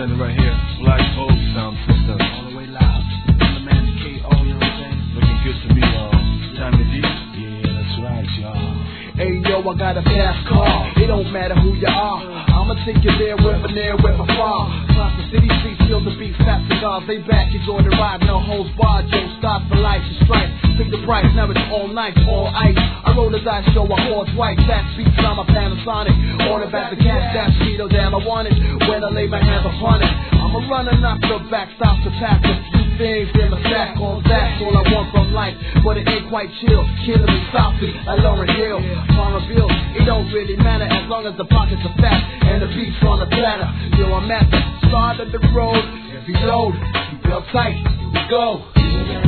representing right here. Black Hole Sound System. All the way live. The man K.O., you know what I'm saying? Looking good to me, y'all. Sammy D. Yeah, that's right, y'all. Hey, yo, I got a fast car. It don't matter who you are. I'ma take you there, wherever near, wherever far. Across the city streets, feel the beat, fat cigars. They back, enjoy the ride, no holds barred. Joe start for life, the stripes. Pick the price, now it's all night, all ice. I roll the dice, show a horse white. Back beats, I'm a Panasonic. On the back, the cat, that speedo, damn, I want it. When I lay my hands upon it, I'm a runner, not the back, stop to pack a few things in the sack. On that, all I want from life, but it ain't quite chill. Killing me softly, like Lauryn Hill. Bill, it don't really matter as long as the pockets are fat and the beats on the platter. Yo, I'm at the start of the road. Every load, you feel tight, here we go.